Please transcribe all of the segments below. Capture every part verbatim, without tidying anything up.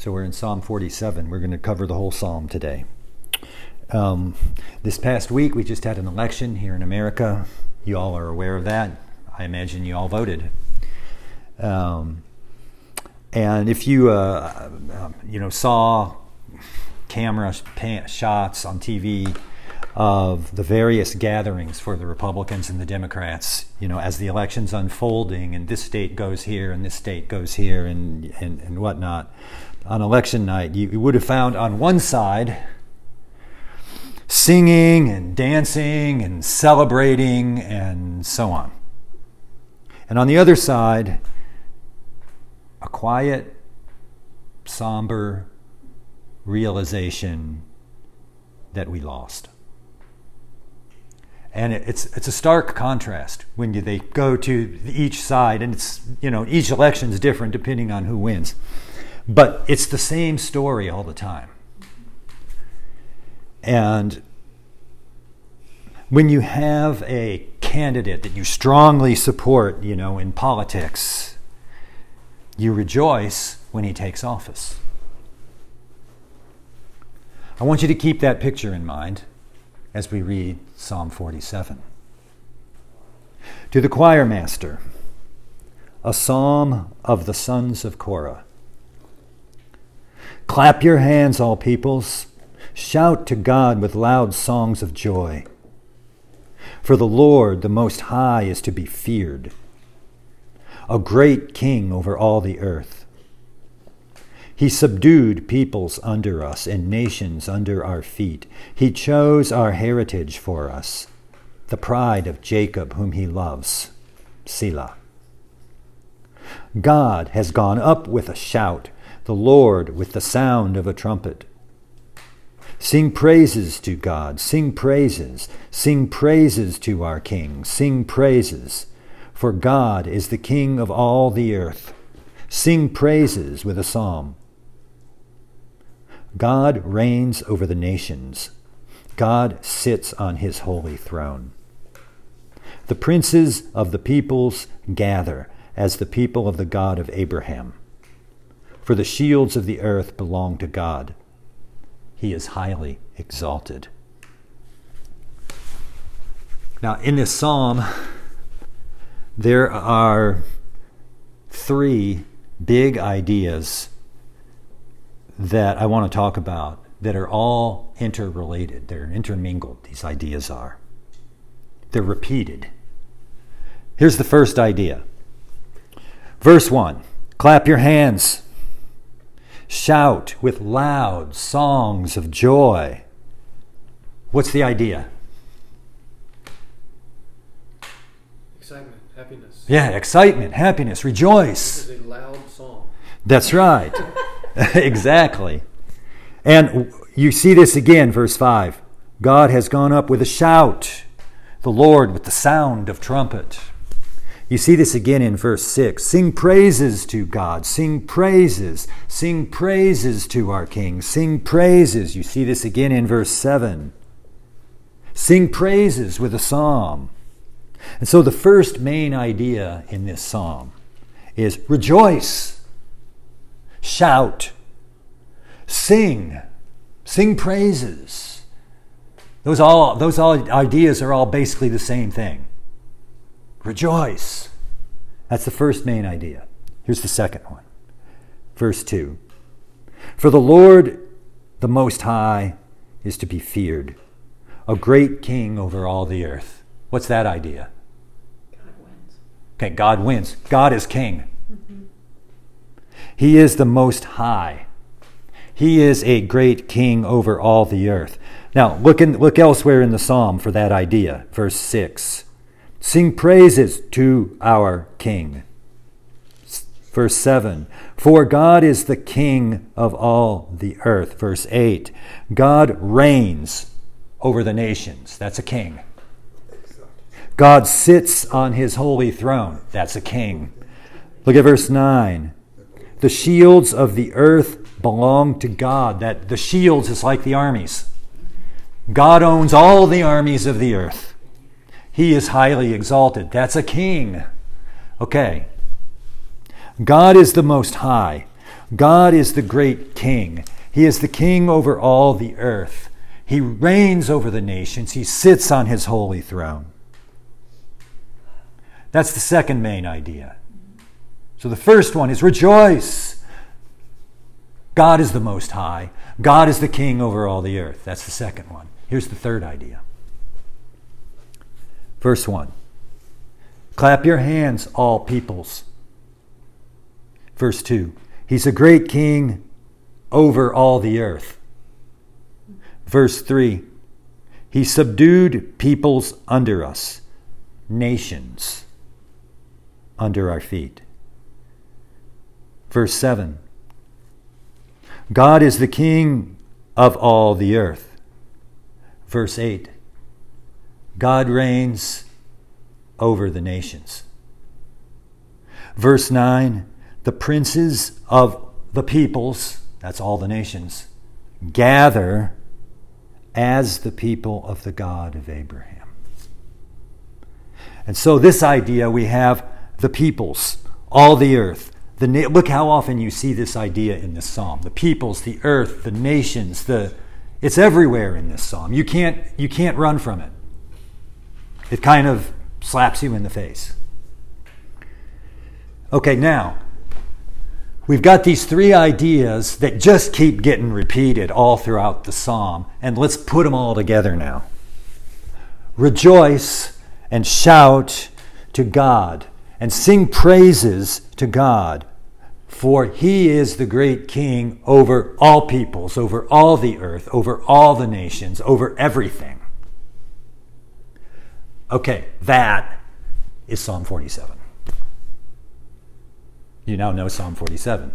So we're in Psalm forty-seven. We're going to cover the whole psalm today. Um, this past week, we just had an election here in America. You all are aware of that. I imagine you all voted. Um, and if you, uh, uh, you know, saw camera shots on T V of the various gatherings for the Republicans and the Democrats, you know, as the election's unfolding and this state goes here and this state goes here and, and, and whatnot, on election night, you, you would have found on one side singing and dancing and celebrating and so on. And on the other side, a quiet, somber realization that we lost. And it's it's a stark contrast when you, they go to each side, and it's, you know, each election is different depending on who wins. But it's the same story all the time. And when you have a candidate that you strongly support, you know, in politics, you rejoice when he takes office. I want you to keep that picture in mind as we read Psalm forty-seven. To the choir master, a psalm of the sons of Korah. Clap your hands, all peoples. Shout to God with loud songs of joy. For the Lord, the Most High, is to be feared, a great king over all the earth. He subdued peoples under us and nations under our feet. He chose our heritage for us, the pride of Jacob whom he loves. Selah. God has gone up with a shout, the Lord with the sound of a trumpet. Sing praises to God, sing praises, sing praises to our King, sing praises, for God is the King of all the earth. Sing praises with a psalm. God reigns over the nations. God sits on his holy throne. The princes of the peoples gather as the people of the God of Abraham. For the shields of the earth belong to God. He is highly exalted. Now, in this psalm, there are three big ideas that I want to talk about that are all interrelated. They're intermingled, these ideas are. They're repeated. Here's the first idea. Verse one, clap your hands. Shout with loud songs of joy. What's the idea? Excitement, happiness. Yeah, excitement, happiness, rejoice. This is a loud song. That's right. Exactly. And you see this again, verse five. God has gone up with a shout, the Lord with the sound of trumpet. You see this again in verse six. Sing praises to God. Sing praises. Sing praises to our King. Sing praises. You see this again in verse seven. Sing praises with a psalm. And so the first main idea in this psalm is rejoice. Shout. Sing. Sing praises. Those all those all ideas are all basically the same thing. Rejoice. That's the first main idea. Here's the second one. Verse two. For the Lord, the Most High, is to be feared, a great king over all the earth. What's that idea? God wins. Okay, God wins. God is king. Mm-hmm. He is the Most High. He is a great king over all the earth. Now, look in, look elsewhere in the psalm for that idea. Verse six. Sing praises to our King. Verse seven. For God is the King of all the earth. Verse eight. God reigns over the nations. That's a king. God sits on his holy throne. That's a king. Look at verse nine. The shields of the earth belong to God. That the shields is like the armies. God owns all the armies of the earth. He is highly exalted. That's a king. Okay. God is the Most High. God is the great king. He is the king over all the earth. He reigns over the nations. He sits on his holy throne. That's the second main idea. So the first one is rejoice. God is the Most High. God is the king over all the earth. That's the second one. Here's the third idea. Verse one. Clap your hands, all peoples. Verse two. He's a great king over all the earth. Verse three. He subdued peoples under us, nations under our feet. Verse seven. God is the king of all the earth. Verse eight. God reigns over the nations. Verse nine. The princes of the peoples, that's all the nations, gather as the people of the God of Abraham. And so this idea, we have the peoples, all the earth. The na- look how often you see this idea in this psalm. The peoples, the earth, the nations, the it's everywhere in this psalm. You can't you can't run from it. It kind of slaps you in the face. Okay, now we've got these three ideas that just keep getting repeated all throughout the psalm, and let's put them all together now. Rejoice and shout to God and sing praises to God, for he is the great king over all peoples, over all the earth, over all the nations, over everything. Okay, that is Psalm forty-seven. You now know Psalm forty-seven.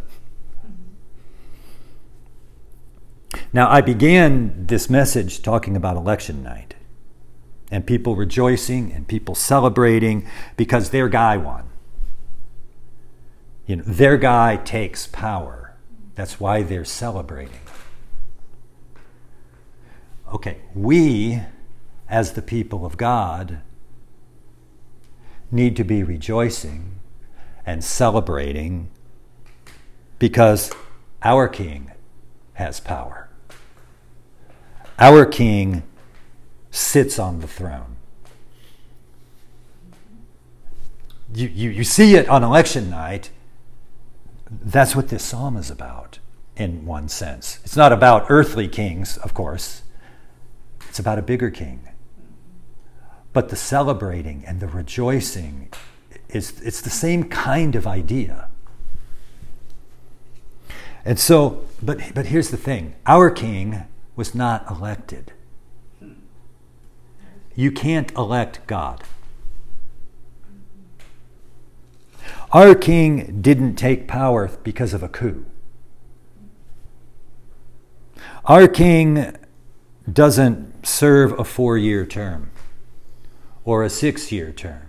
Now, I began this message talking about election night and people rejoicing and people celebrating because their guy won. You know, their guy takes power. That's why they're celebrating. Okay, we, as the people of God, need to be rejoicing and celebrating because our King has power. Our King sits on the throne. You, you, you see it on election night. That's what this psalm is about, in one sense. It's not about earthly kings, of course. It's about a bigger king. But the celebrating and the rejoicing is it's the same kind of idea. And so, but but here's the thing. Our king was not elected. You can't elect God. Our king didn't take power because of a coup. Our king doesn't serve a four-year term or a six-year term.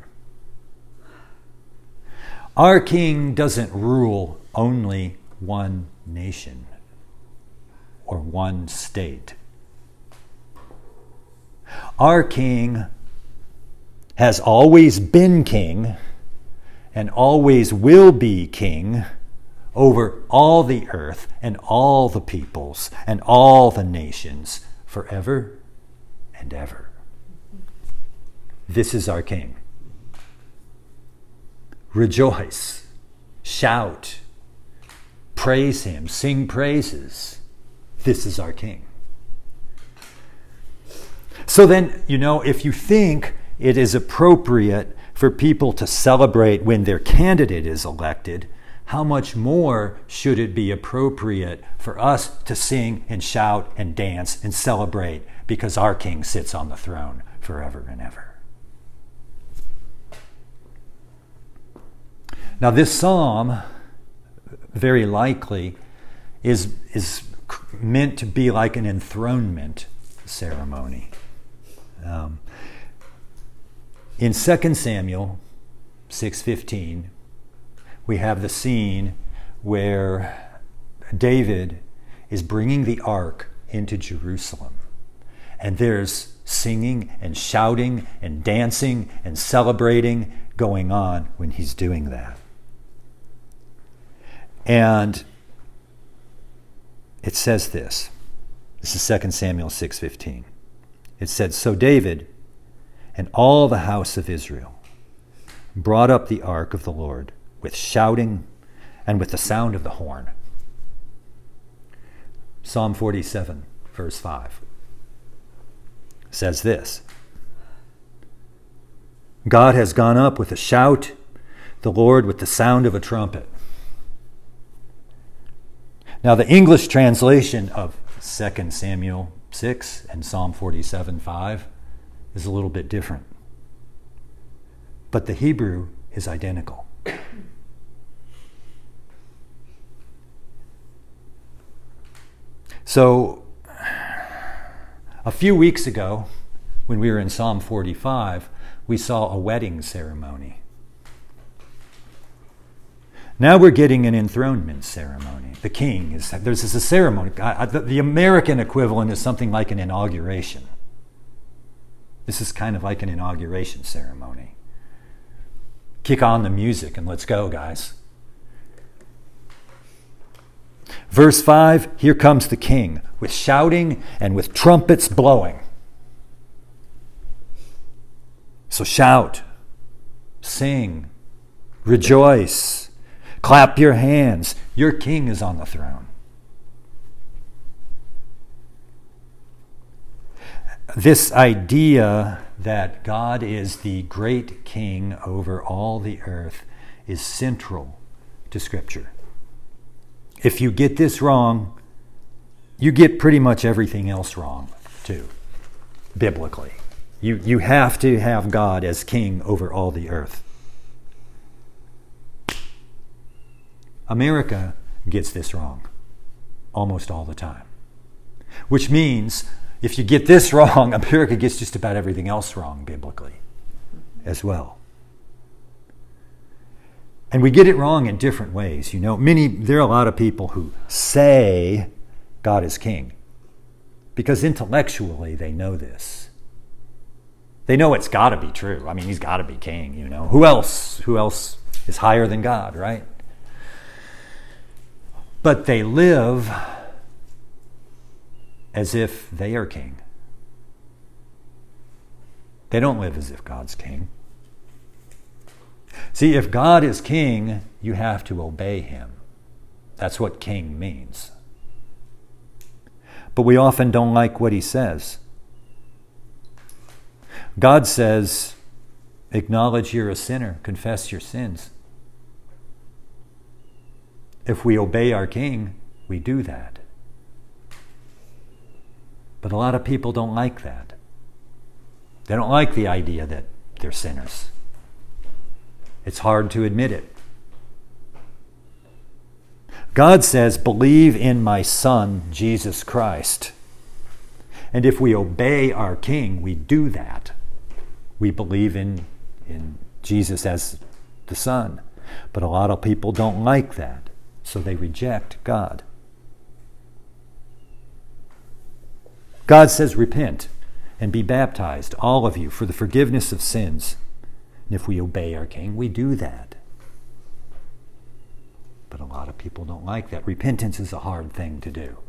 Our king doesn't rule only one nation or one state. Our king has always been king and always will be king over all the earth and all the peoples and all the nations forever and ever. This is our king. Rejoice, shout, praise him, sing praises. This is our king. So then, you know, if you think it is appropriate for people to celebrate when their candidate is elected, how much more should it be appropriate for us to sing and shout and dance and celebrate because our king sits on the throne forever and ever? Now, this psalm, very likely, is, is meant to be like an enthronement ceremony. Um, in Second Samuel six fifteen, we have the scene where David is bringing the ark into Jerusalem. And there's singing and shouting and dancing and celebrating going on when he's doing that. And it says this. This is Second Samuel six fifteen. It said, "So David and all the house of Israel brought up the ark of the Lord with shouting and with the sound of the horn." Psalm forty-seven, verse five, says this: "God has gone up with a shout, the Lord with the sound of a trumpet." Now, the English translation of Second Samuel six and Psalm forty-seven five is a little bit different. But the Hebrew is identical. So, a few weeks ago, when we were in Psalm forty-five, we saw a wedding ceremony. Now we're getting an enthronement ceremony. The king is, there's this a ceremony. I, I, the, the American equivalent is something like an inauguration. This is kind of like an inauguration ceremony. Kick on the music and let's go, guys. Verse five, here comes the king with shouting and with trumpets blowing. So shout, sing, rejoice. Clap your hands. Your king is on the throne. This idea that God is the great king over all the earth is central to Scripture. If you get this wrong, you get pretty much everything else wrong, too, biblically. You, you have to have God as king over all the earth. America gets this wrong almost all the time. Which means if you get this wrong, America gets just about everything else wrong biblically as well. And we get it wrong in different ways. You know, many there are a lot of people who say God is king because intellectually they know this. They know it's got to be true. I mean, he's got to be king, you know. Who else? Who else is higher than God, right? But they live as if they are king. They don't live as if God's king. See, if God is king, you have to obey him. That's what king means. But we often don't like what he says. God says, acknowledge you're a sinner, confess your sins. If we obey our king, we do that. But a lot of people don't like that. They don't like the idea that they're sinners. It's hard to admit it. God says, believe in my Son, Jesus Christ. And if we obey our king, we do that. We believe in, in Jesus as the Son. But a lot of people don't like that. So they reject God. God says, repent and be baptized, all of you, for the forgiveness of sins. And if we obey our king, we do that. But a lot of people don't like that. Repentance is a hard thing to do.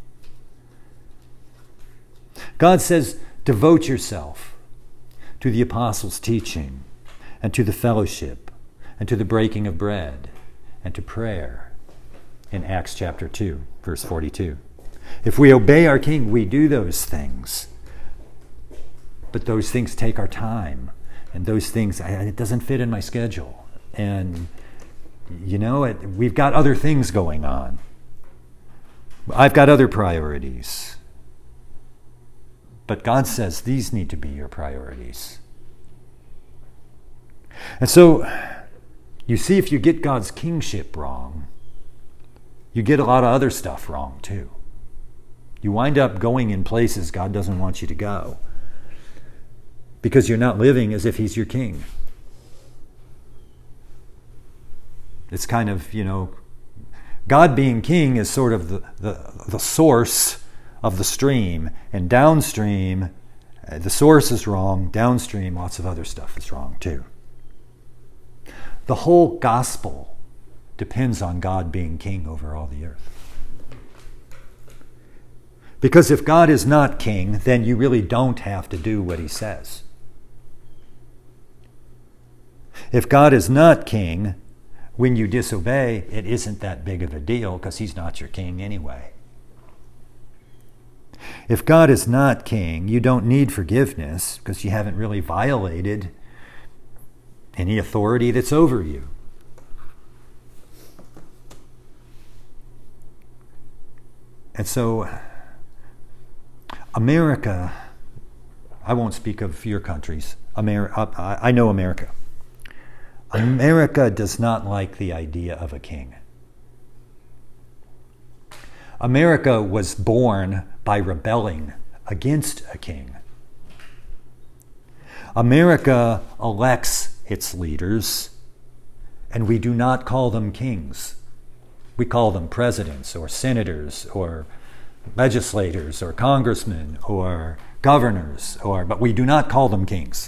God says, devote yourself to the apostles' teaching and to the fellowship and to the breaking of bread and to prayer. In Acts chapter two, verse forty-two. If we obey our king, we do those things. But those things take our time. And those things, it doesn't fit in my schedule. And, you know, it, we've got other things going on. I've got other priorities. But God says these need to be your priorities. And so, you see, if you get God's kingship wrong, you get a lot of other stuff wrong too. You wind up going in places God doesn't want you to go because you're not living as if he's your king. It's kind of, you know, God being king is sort of the, the, the source of the stream, and downstream, uh, the source is wrong, downstream, lots of other stuff is wrong too. The whole gospel depends on God being king over all the earth. Because if God is not king, then you really don't have to do what he says. If God is not king, when you disobey, it isn't that big of a deal because he's not your king anyway. If God is not king, you don't need forgiveness because you haven't really violated any authority that's over you. And so, America, I won't speak of your countries. America, I know America. America does not like the idea of a king. America was born by rebelling against a king. America elects its leaders, and we do not call them kings. We call them presidents or senators or legislators or congressmen or governors, or but we do not call them kings.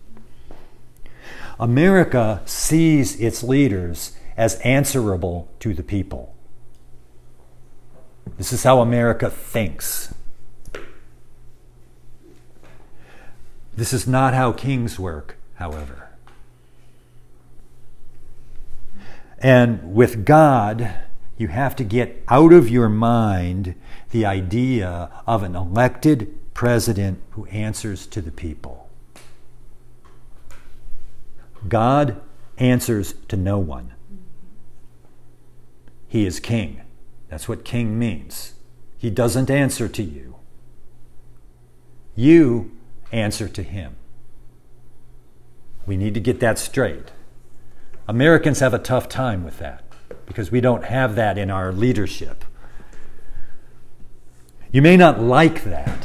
America sees its leaders as answerable to the people. This is how America thinks. This is not how kings work, however. And with God, you have to get out of your mind the idea of an elected president who answers to the people. God answers to no one. He is king. That's what king means. He doesn't answer to you. You answer to him. We need to get that straight. Americans have a tough time with that because we don't have that in our leadership. You may not like that,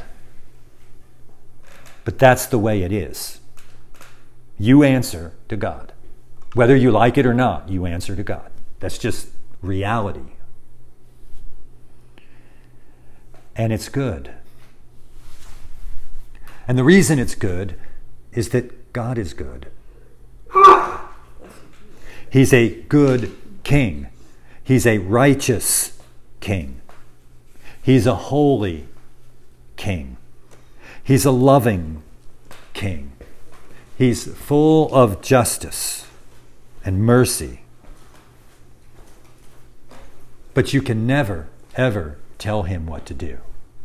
but that's the way it is. You answer to God. Whether you like it or not, you answer to God. That's just reality. And it's good. And the reason it's good is that God is good. He's a good king. He's a righteous king. He's a holy king. He's a loving king. He's full of justice and mercy. But you can never, ever tell him what to do.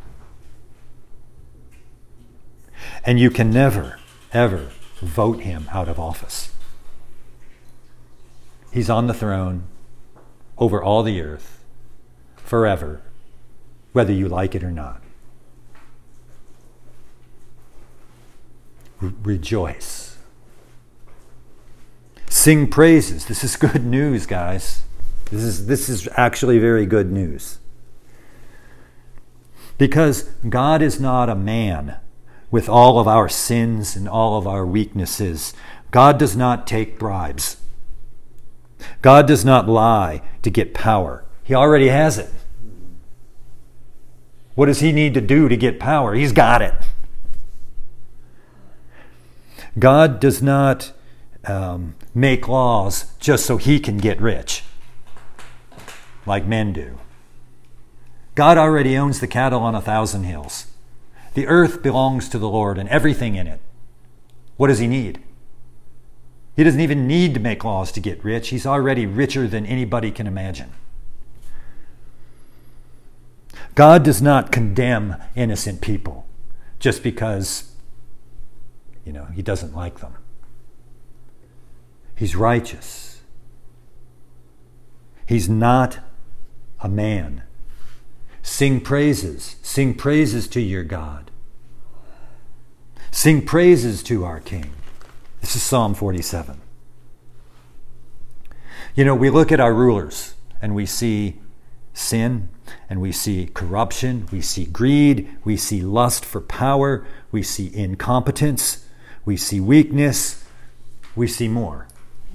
And you can never, ever vote him out of office. He's on the throne over all the earth forever, whether you like it or not. Re- rejoice. Sing praises. This is good news, guys. This is, this is actually very good news. Because God is not a man with all of our sins and all of our weaknesses. God does not take bribes. God does not lie to get power. He already has it. What does he need to do to get power? He's got it. God does not um, make laws just so he can get rich, like men do. God already owns the cattle on a thousand hills. The earth belongs to the Lord and everything in it. What does he need? He doesn't even need to make laws to get rich. He's already richer than anybody can imagine. God does not condemn innocent people just because, you know, he doesn't like them. He's righteous. He's not a man. Sing praises. Sing praises to your God. Sing praises to our King. This is Psalm forty-seven. You know, we look at our rulers and we see sin and we see corruption, we see greed, we see lust for power, we see incompetence, we see weakness, we see more.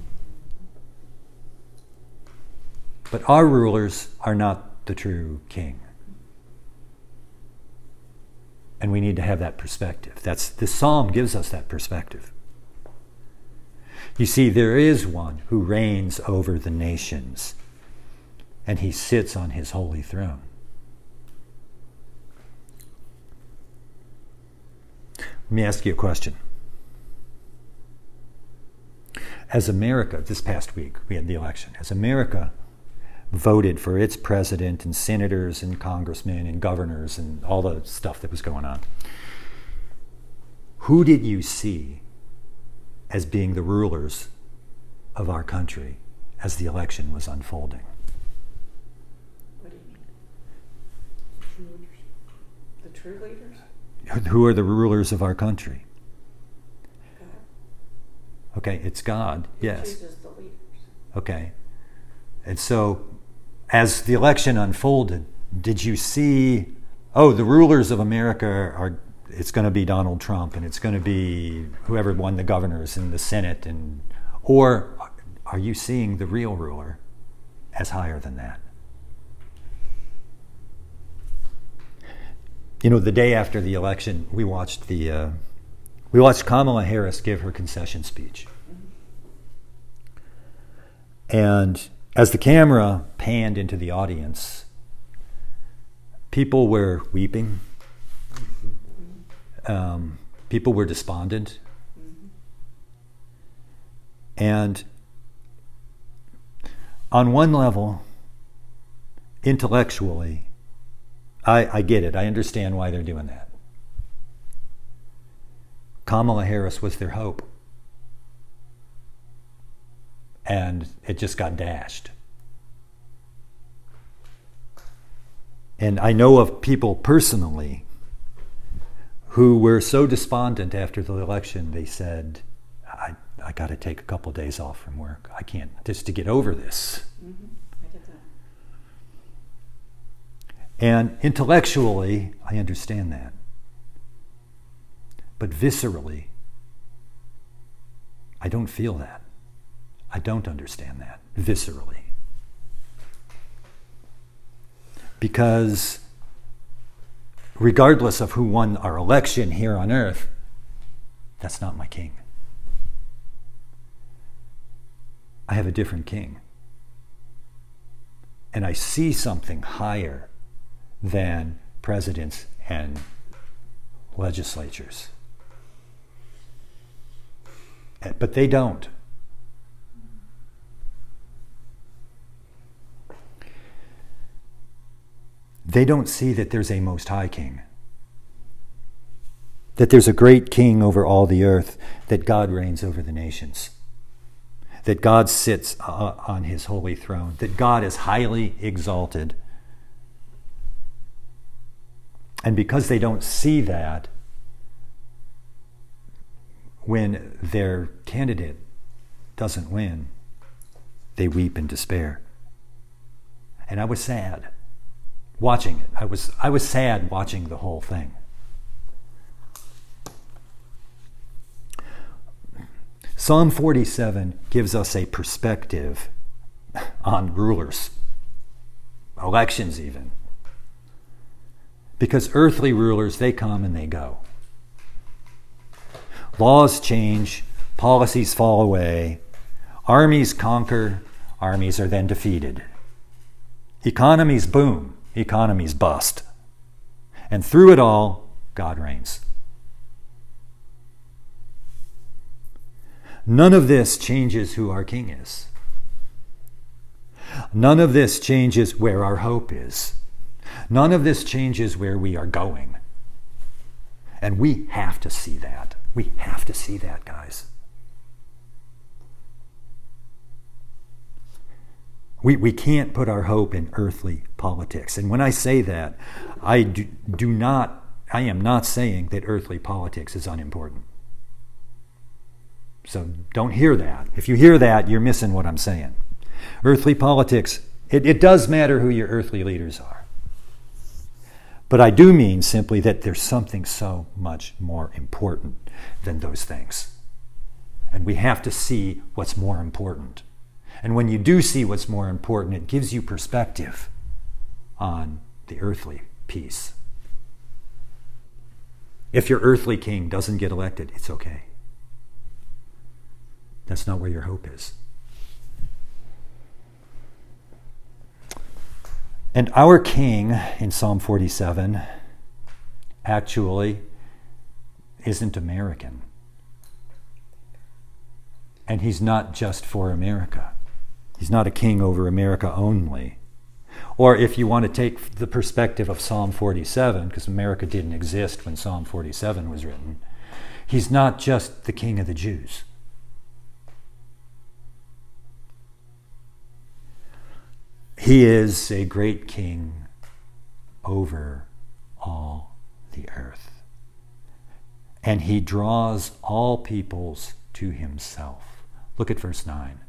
But our rulers are not the true king. And we need to have that perspective. That's, this psalm gives us that perspective. You see, there is one who reigns over the nations, and he sits on his holy throne. Let me ask you a question. As America, this past week, we had the election. As America voted for its president and senators and congressmen and governors and all the stuff that was going on, who did you see as being the rulers of our country as the election was unfolding? What do you mean? The true leaders? Who are the rulers of our country? God. Okay, it's God, He yes. chooses the leaders. Okay. And so, as the election unfolded, did you see, oh, the rulers of America are, it's going to be Donald Trump and it's going to be whoever won the governors and the Senate, and or are you seeing the real ruler as higher than that? You know, the day after the election, we watched the uh, we watched Kamala Harris give her concession speech. And as the camera panned into the audience, people were weeping. Um, people were despondent. And on one level, intellectually, I, I get it. I understand why they're doing that. Kamala Harris was their hope. And it just got dashed. And I know of people personally who were so despondent after the election, they said, I, I got to take a couple days off from work. I can't, just to get over this. Mm-hmm. I get that. And intellectually, I understand that. But viscerally, I don't feel that. I don't understand that viscerally. Because regardless of who won our election here on earth, that's not my king. I have a different king. And I see something higher than presidents and legislatures. But they don't. They don't see that there's a Most High King, that there's a great King over all the earth, that God reigns over the nations, that God sits uh, on his holy throne, that God is highly exalted. And because they don't see that, when their candidate doesn't win, they weep in despair. And I was sad watching it. I was I was sad watching the whole thing. Psalm forty-seven gives us a perspective on rulers, elections even. Because earthly rulers, they come and they go. Laws change, policies fall away, armies conquer, armies are then defeated. Economies boom, economies bust. And through it all, God reigns. None of this changes who our King is. None of this changes where our hope is. None of this changes where we are going. And we have to see that. We have to see that, guys. We, we can't put our hope in earthly politics. And when I say that, I do, do not, I am not saying that earthly politics is unimportant. So don't hear that. If you hear that, you're missing what I'm saying. Earthly politics, it, it does matter who your earthly leaders are. But I do mean simply that there's something so much more important than those things. And we have to see what's more important. And when you do see what's more important, it gives you perspective on the earthly piece. If your earthly king doesn't get elected, it's okay. That's not where your hope is. And our king in Psalm forty-seven actually isn't American. And he's not just for America. He's not a king over America only. Or if you want to take the perspective of Psalm forty-seven, because America didn't exist when Psalm forty-seven was written, he's not just the king of the Jews. He is a great king over all the earth. And he draws all peoples to himself. Look at verse nine.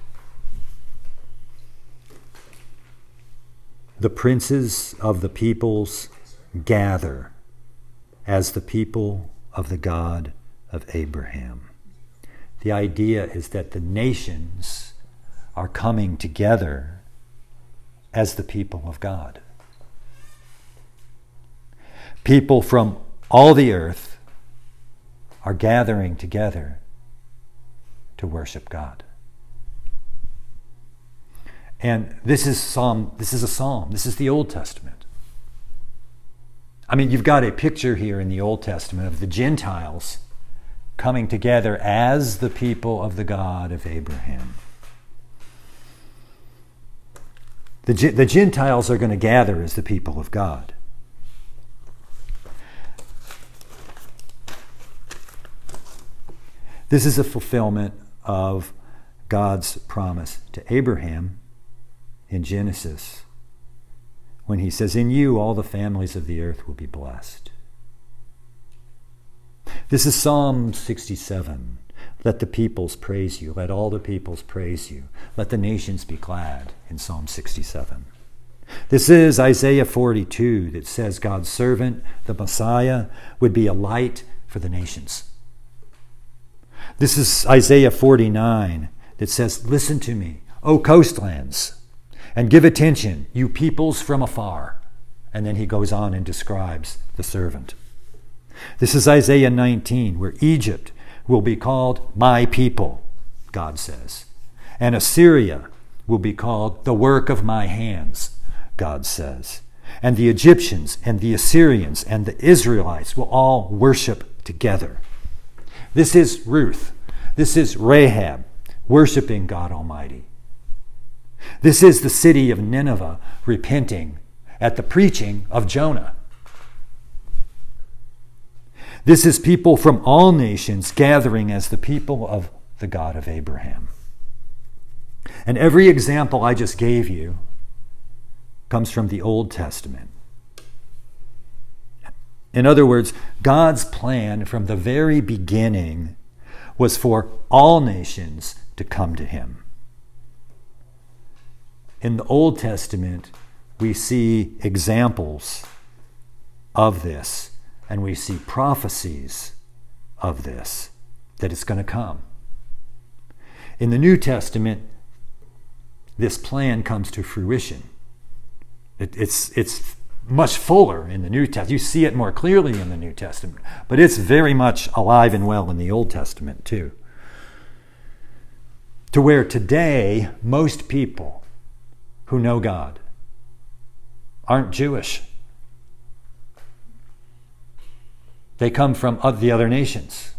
The princes of the peoples gather as the people of the God of Abraham. The idea is that the nations are coming together as the people of God. People from all the earth are gathering together to worship God. And this is Psalm, this is a psalm. This is the Old Testament. I mean, you've got a picture here in the Old Testament of the Gentiles coming together as the people of the God of Abraham. The, the Gentiles are going to gather as the people of God. This is a fulfillment of God's promise to Abraham in Genesis, when he says, "In you all the families of the earth will be blessed." This is Psalm sixty-seven. Let the peoples praise you. Let all the peoples praise you. Let the nations be glad, in Psalm sixty-seven. This is Isaiah forty-two, that says God's servant, the Messiah, would be a light for the nations. This is Isaiah forty-nine, that says, "Listen to me, O coastlands, and give attention, you peoples from afar." And then he goes on and describes the servant. This is Isaiah nineteen, where Egypt will be called my people, God says. And Assyria will be called the work of my hands, God says. And the Egyptians and the Assyrians and the Israelites will all worship together. This is Ruth. This is Rahab worshiping God Almighty. This is the city of Nineveh repenting at the preaching of Jonah. This is people from all nations gathering as the people of the God of Abraham. And every example I just gave you comes from the Old Testament. In other words, God's plan from the very beginning was for all nations to come to him. In the Old Testament, we see examples of this, and we see prophecies of this, that it's going to come. In the New Testament, this plan comes to fruition. It, it's, it's much fuller in the New Testament. You see it more clearly in the New Testament, but it's very much alive and well in the Old Testament too. To where today, most people who know God aren't Jewish. They come from the other nations.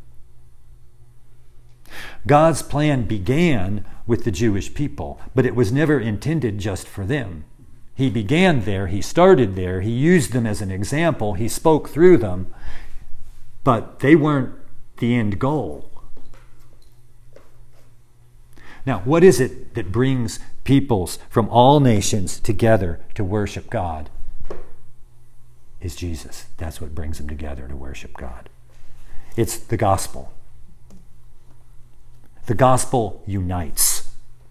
God's plan began with the Jewish people, but it was never intended just for them. He began there, he started there, he used them as an example, he spoke through them, but they weren't the end goal. Now, what is it that brings peoples from all nations together to worship God? Is Jesus. That's what brings them together to worship God. It's the gospel. The gospel unites.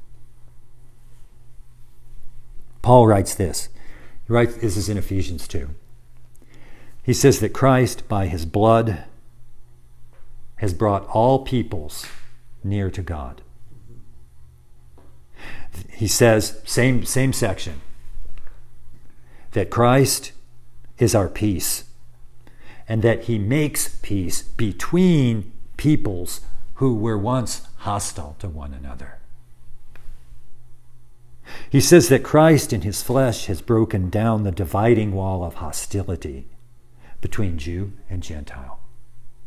Paul writes this. He writes, this is in Ephesians two. He says that Christ, by his blood, has brought all peoples near to God. He says, same, same section, that Christ is our peace, and that he makes peace between peoples who were once hostile to one another. He says that Christ in his flesh has broken down the dividing wall of hostility between Jew and Gentile.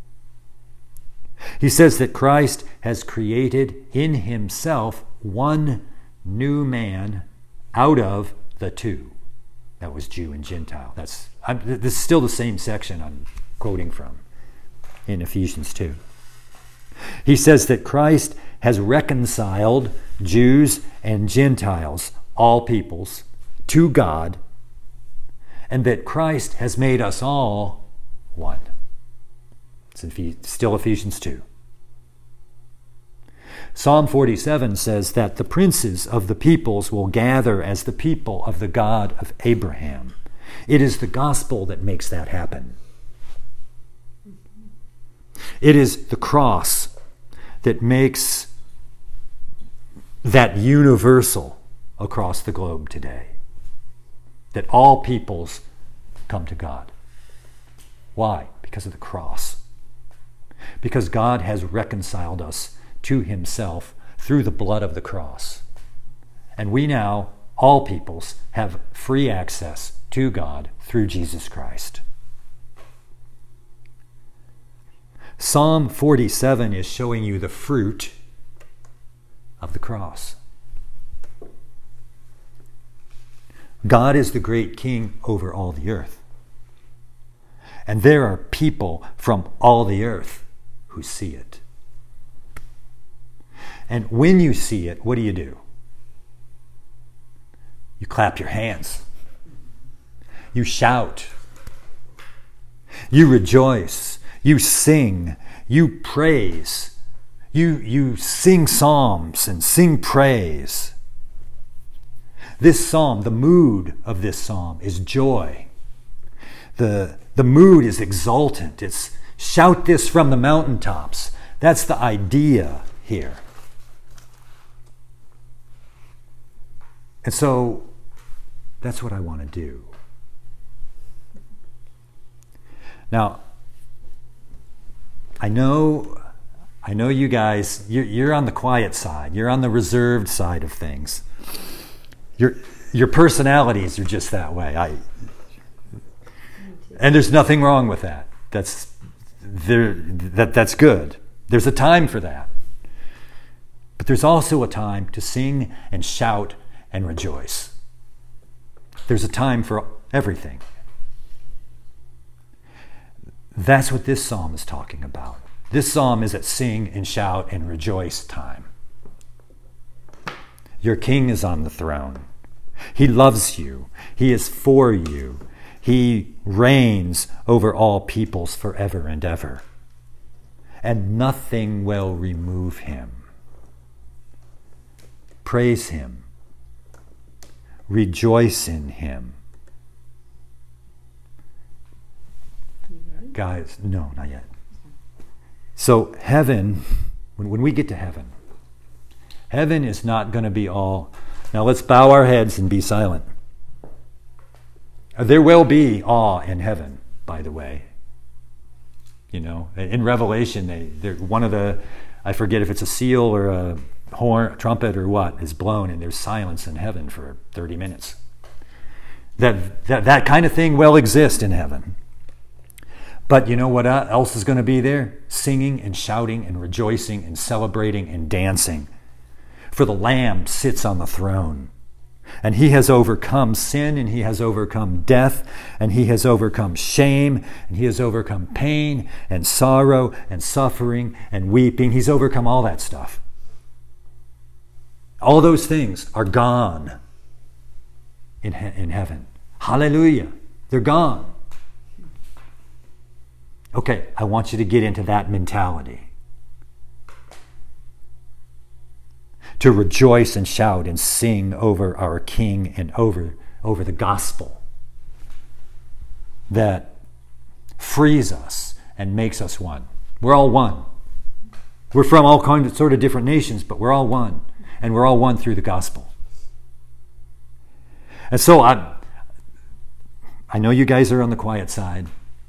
He says that Christ has created in himself one new man out of the two. That was Jew and Gentile. That's I'm, this is still the same section I'm quoting from in Ephesians two. He says that Christ has reconciled Jews and Gentiles, all peoples, to God, and that Christ has made us all one. It's in, still Ephesians two. Psalm forty-seven says that the princes of the peoples will gather as the people of the God of Abraham. It is the gospel that makes that happen. It is the cross that makes that universal across the globe today. That all peoples come to God. Why? Because of the cross. Because God has reconciled us to himself through the blood of the cross. And we now, all peoples, have free access to God through Jesus Christ. Psalm forty-seven is showing you the fruit of the cross. God is the great king over all the earth. And there are people from all the earth who see it. And when you see it, what do you do? You clap your hands. You shout. You rejoice. You sing. You praise. You, you sing psalms and sing praise. This psalm, the mood of this psalm is joy. The, the mood is exultant. It's shout this from the mountaintops. That's the idea here. And so that's what I want to do. Now, I know, I know you guys, you're, you're on the quiet side. You're on the reserved side of things. Your, your personalities are just that way. I, and there's nothing wrong with that. That's, there, that, that's good. There's a time for that. But there's also a time to sing and shout and rejoice. There's a time for everything. That's what this psalm is talking about. This psalm is at sing and shout and rejoice time. Your king is on the throne. He loves you. He is for you. He reigns over all peoples forever and ever. And nothing will remove him. Praise him. Rejoice in him. Guys, no, not yet. So heaven, when, when we get to heaven, heaven is not going to be all, now let's bow our heads and be silent. There will be awe in heaven, by the way. You know, in Revelation, they, they're one of the, I forget if it's a seal or a horn, a trumpet or what, is blown, and there's silence in heaven for thirty minutes. That, that, that kind of thing will exist in heaven. But you know what else is going to be there? Singing and shouting and rejoicing and celebrating and dancing. For the Lamb sits on the throne. And he has overcome sin, and he has overcome death, and he has overcome shame, and he has overcome pain and sorrow and suffering and weeping. He's overcome all that stuff. All those things are gone in, he- in heaven. Hallelujah. They're gone. Okay, I want you to get into that mentality. To rejoice and shout and sing over our King and over, over the gospel that frees us and makes us one. We're all one. We're from all kinds of sort of different nations, but we're all one. And we're all one through the gospel. And so I, I know you guys are on the quiet side.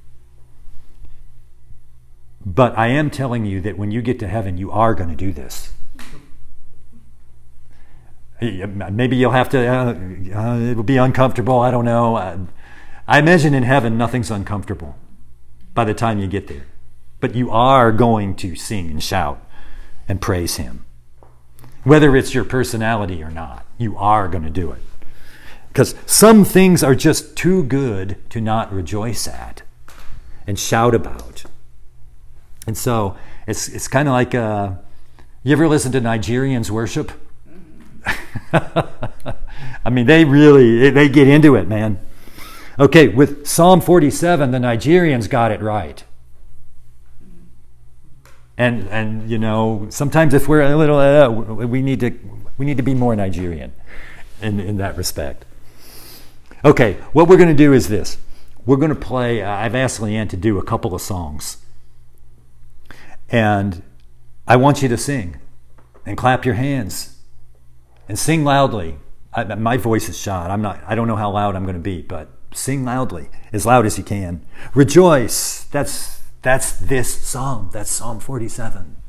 But I am telling you that when you get to heaven, you are going to do this. Maybe you'll have to, uh, uh, it'll be uncomfortable, I don't know. I, I imagine in heaven nothing's uncomfortable by the time you get there. but you are going to sing and shout and praise him. Whether it's your personality or not, you are going to do it. Because some things are just too good to not rejoice at and shout about. And so it's it's kind of like, uh, you ever listen to Nigerians worship? I mean, they really, they get into it, man. Okay, with Psalm forty-seven, the Nigerians got it right. And, and you know, sometimes if we're a little, uh, we need to we need to be more Nigerian in, in that respect. Okay, what we're going to do is this. We're going to play, uh, I've asked Leanne to do a couple of songs. And I want you to sing and clap your hands and sing loudly. I, my voice is shot. I'm not, I don't know how loud I'm going to be, but sing loudly, as loud as you can. Rejoice. That's, that's this psalm. That's Psalm forty-seven.